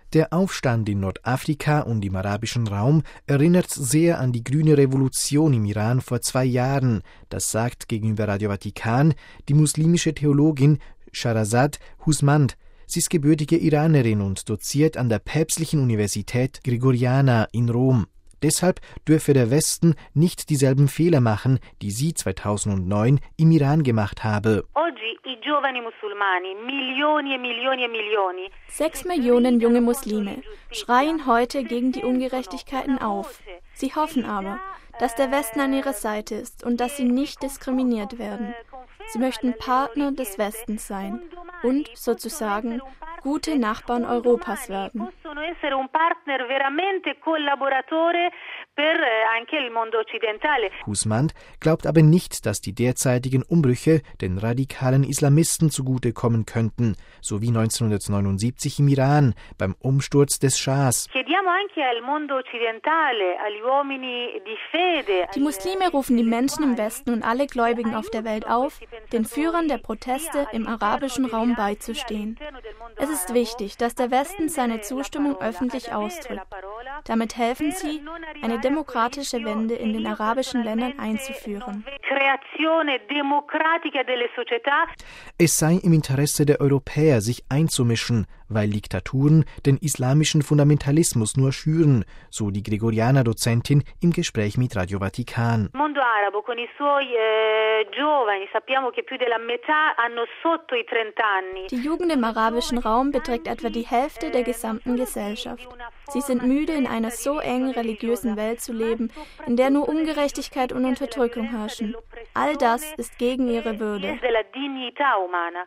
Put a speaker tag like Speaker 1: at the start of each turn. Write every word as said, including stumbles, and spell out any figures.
Speaker 1: Der Aufstand in Nordafrika und im arabischen Raum erinnert sehr an die grüne Revolution im Iran vor zwei Jahren. Das sagt gegenüber Radio Vatikan die muslimische Theologin Shahrazad Husmand. Sie ist gebürtige Iranerin und doziert an der Päpstlichen Universität Gregoriana in Rom. Deshalb dürfe der Westen nicht dieselben Fehler machen, die sie zweitausendneun im Iran gemacht habe.
Speaker 2: Sechs Millionen junge Muslime schreien heute gegen die Ungerechtigkeiten auf. Sie hoffen aber, dass der Westen an ihrer Seite ist und dass sie nicht diskriminiert werden. Sie möchten Partner des Westens sein und sozusagen gute Nachbarn Europas werden.
Speaker 1: Husmand glaubt aber nicht, dass die derzeitigen Umbrüche den radikalen Islamisten zugutekommen könnten, so wie neunzehnhundertneunundsiebzig im Iran beim Umsturz des Schahs.
Speaker 2: Die Muslime rufen die Menschen im Westen und alle Gläubigen auf der Welt auf, den Führern der Proteste im arabischen Raum beizustehen. Es ist wichtig, dass der Westen seine Zustimmung öffentlich ausdrückt. Damit helfen sie, eine demokratische Wende in den arabischen Ländern einzuführen.
Speaker 1: Es sei im Interesse der Europäer, sich einzumischen, weil Diktaturen den islamischen Fundamentalismus nur schüren, so die Gregorianer-Dozentin im Gespräch mit Radio Vatikan.
Speaker 2: Die Jugend im arabischen Raum beträgt etwa die Hälfte der gesamten Gesellschaft. Sie sind müde, in einer so engen religiösen Welt zu leben, in der nur Ungerechtigkeit und Unterdrückung herrschen. All das ist gegen ihre Würde.